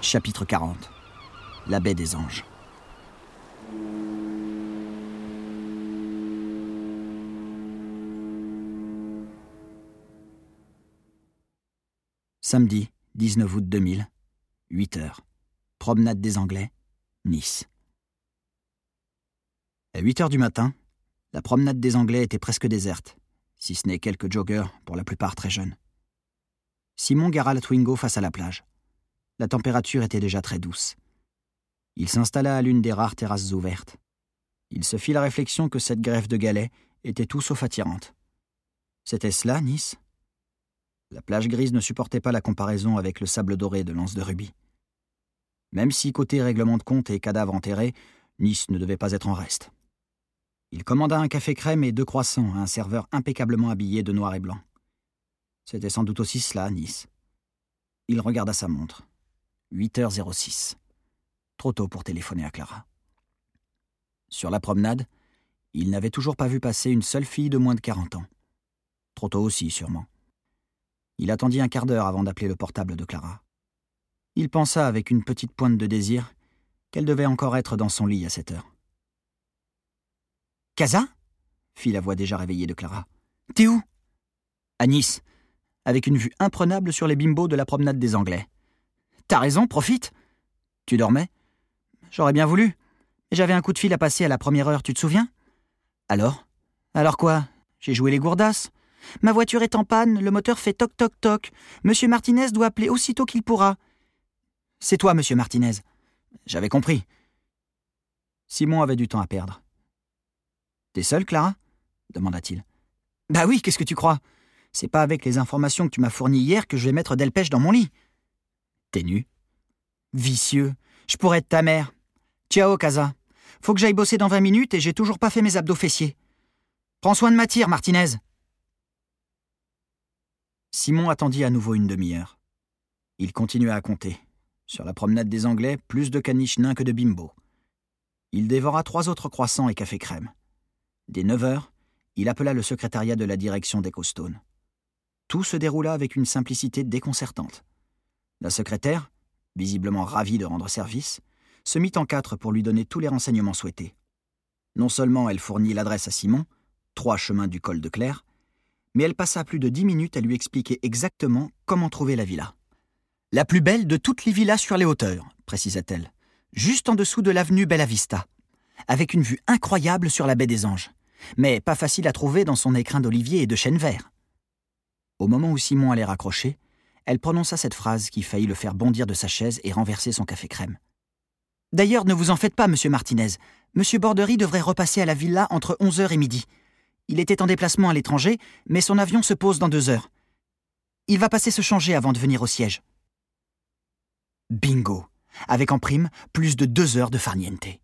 Chapitre 40. La baie des Anges. Samedi, 19 août 2000, 8h. Promenade des Anglais, Nice. À 8h du matin, la promenade des Anglais était presque déserte, si ce n'est quelques joggers, pour la plupart très jeunes. Simon gara la Twingo face à la plage. La température était déjà très douce. Il s'installa à l'une des rares terrasses ouvertes. Il se fit la réflexion que cette grève de galets était tout sauf attirante. C'était cela, Nice ? La plage grise ne supportait pas la comparaison avec le sable doré de l'anse de rubis. Même si, côté règlement de compte et cadavres enterrés, Nice ne devait pas être en reste. Il commanda un café crème et 2 croissants à un serveur impeccablement habillé de noir et blanc. C'était sans doute aussi cela, Nice. Il regarda sa montre. 8h06. Trop tôt pour téléphoner à Clara. Sur la promenade, il n'avait toujours pas vu passer une seule fille de moins de 40 ans. Trop tôt aussi, sûrement. Il attendit un quart d'heure avant d'appeler le portable de Clara. Il pensa avec une petite pointe de désir qu'elle devait encore être dans son lit à cette heure. « Casa ?» fit la voix déjà réveillée de Clara. « T'es où ?»« À Nice, avec une vue imprenable sur les bimbos de la promenade des Anglais. »« T'as raison, profite. »« Tu dormais ?»« J'aurais bien voulu. Mais j'avais un coup de fil à passer à la première heure, tu te souviens ?»« Alors ? Alors quoi ? J'ai joué les gourdasses. Ma voiture est en panne, le moteur fait toc toc toc. Monsieur Martinez doit appeler aussitôt qu'il pourra. »« C'est toi, monsieur Martinez. » »« J'avais compris. » Simon avait du temps à perdre. « T'es seule, Clara ?» demanda-t-il. « Bah oui, qu'est-ce que tu crois ? C'est pas avec les informations que tu m'as fournies hier que je vais mettre Delpech dans mon lit. »« T'es nu. »« Vicieux. Je pourrais être ta mère. Ciao, Casa. Faut que j'aille bosser dans 20 minutes et j'ai toujours pas fait mes abdos fessiers. Prends soin de ma tire, Martinez. » Simon attendit à nouveau une demi-heure. Il continua à compter. Sur la promenade des Anglais, plus de caniches nains que de bimbos. Il dévora 3 autres croissants et café crème. Dès 9h, il appela le secrétariat de la direction d'Ecostone. Tout se déroula avec une simplicité déconcertante. La secrétaire, visiblement ravie de rendre service, se mit en 4 pour lui donner tous les renseignements souhaités. Non seulement elle fournit l'adresse à Simon, 3 chemins du col de Claire, mais elle passa plus de 10 minutes à lui expliquer exactement comment trouver la villa. « La plus belle de toutes les villas sur les hauteurs », précisa-t-elle, juste en dessous de l'avenue Bella Vista, avec une vue incroyable sur la baie des Anges, mais pas facile à trouver dans son écrin d'olivier et de chêne vert. Au moment où Simon allait raccrocher, elle prononça cette phrase qui faillit le faire bondir de sa chaise et renverser son café crème. « D'ailleurs, ne vous en faites pas, monsieur Martinez. Monsieur Borderie devrait repasser à la villa entre 11h et midi. Il était en déplacement à l'étranger, mais son avion se pose dans 2 heures. Il va passer se changer avant de venir au siège. » Bingo, avec en prime plus de 2 heures de farniente.